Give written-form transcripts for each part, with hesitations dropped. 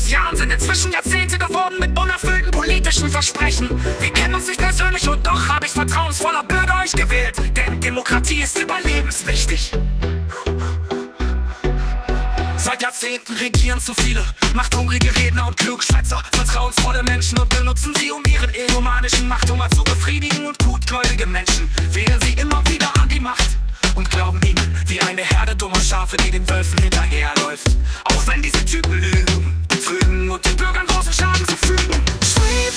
Jahren sind inzwischen Jahrzehnte geworden mit unerfüllten politischen Versprechen. Wir kennen uns nicht persönlich und doch habe ich vertrauensvoller Bürger euch gewählt. Denn Demokratie ist überlebenswichtig. Seit Jahrzehnten regieren zu viele machthungrige Redner und Klugschwätzer vertrauensvolle Menschen und benutzen sie, um ihren egomanischen Machthunger zu befriedigen. Und gutgläubige Menschen wählen sie immer wieder an die Macht und glauben ihnen wie eine Herde dummer Schafe, die den Wölfen hinterherläuft. Auch wenn diese Typen lügen, betrügen und den Bürgern großen Schaden zufügen. Sweet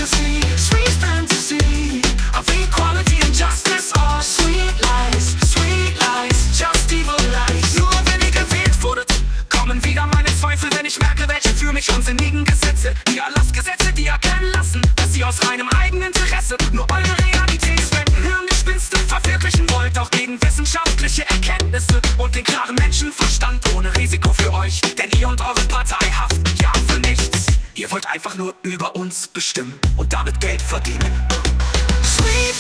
fantasy of equality and justice, all sweet lies, just evil lies. Nur wenn ihr gewählt wurdet, kommen wieder meine Zweifel, wenn ich merke, welche für mich unsinnigen Gesetze, die Erlassgesetze, die erkennen lassen, dass ihr aus reinem Eigeninteresse nur eure Realitätswelten, Hirngespinste verwirklichen wollt, auch gegen wissenschaftliche Erkenntnisse und den klaren Menschenverstand ohne Risiko für euch, denn ihr und eure Partei haften ja für nichts. Ihr wollt einfach nur über uns bestimmen und damit Geld verdienen. Sweet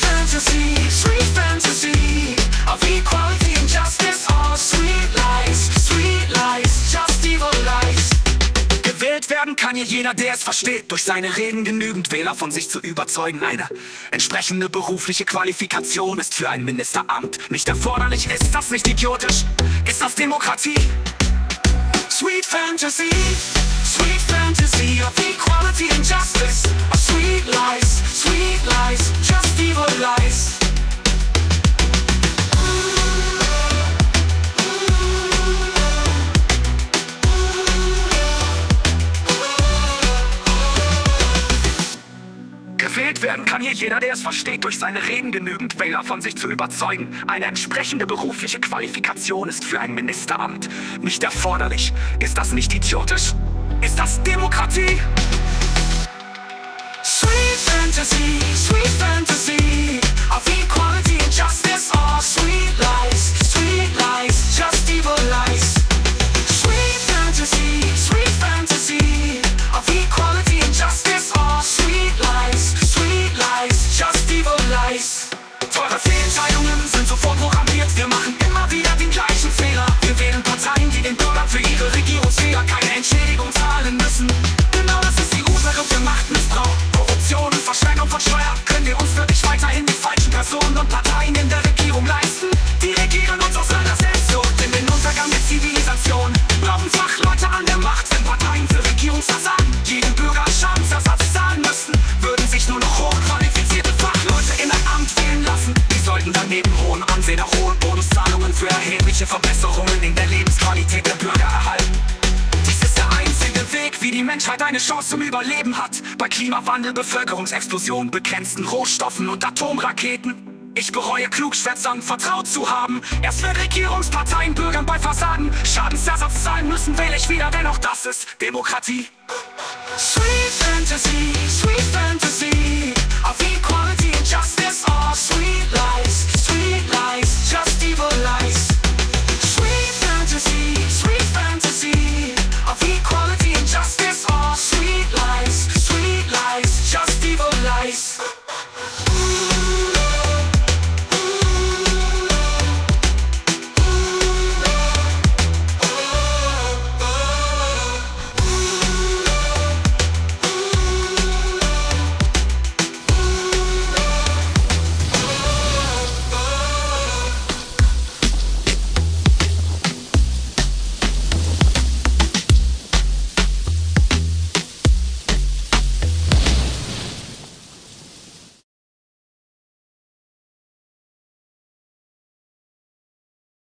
fantasy of equality and justice, all sweet lies, just evil lies. Gewählt werden kann hier jeder, der es versteht, durch seine Reden genügend Wähler von sich zu überzeugen. Eine entsprechende berufliche Qualifikation ist für ein Ministeramt nicht erforderlich. Ist das nicht idiotisch? Ist das Demokratie? Sweet fantasy of equality and justice, a sweet lies, just evil lies. Gewählt werden kann hier jeder, der es versteht, durch seine Reden genügend Wähler von sich zu überzeugen. Eine entsprechende berufliche Qualifikation ist für ein Ministeramt nicht erforderlich. Ist das nicht idiotisch? Ist das Demokratie? Sweet fantasy of equality and justice, all sweet lies, just evil lies. Sweet fantasy of equality and justice, all sweet lies, just evil lies. Teure Fehlentscheidungen sind so vorprogrammiert, wir machen immer wieder den gleichen Fehler. Wir wählen Parteien, die den Bürgern für ihre Regierungsfehler keine Entschädigung zahlen müssen. Genau das ist die Ursache für Machtmissbrauch, Korruption und Verschwendung von Steuern. Können wir uns wirklich weiterhin die falschen Personen und Parteien in der Regierung leisten? Die regieren uns aus einer Selbstsucht in den Untergang der Zivilisation. Brauchen Fachleute an der Macht, wenn Parteien für Regierungsversagen jeden Bürger Schadensersatz zahlen müssten, würden sich nur noch hochqualifizierte Fachleute in ein Amt wählen lassen. Die sollten dann neben hohem Ansehen auch hohe Bonuszahlungen für erhebliche Verbesserungen in der Lebensqualität der Bürger erhalten. Dies ist der einzige Weg, wie die Menschheit eine Chance zum Überleben hat. Bei Klimawandel, Bevölkerungsexplosion, begrenzten Rohstoffen und Atomraketen. Ich bereue Klugschwätzern vertraut zu haben. Erst wenn Regierungsparteien Bürgern bei Versagen Schadensersatz zahlen müssen, wähle ich wieder, denn auch das ist Demokratie. Sweet fantasy of equality and justice.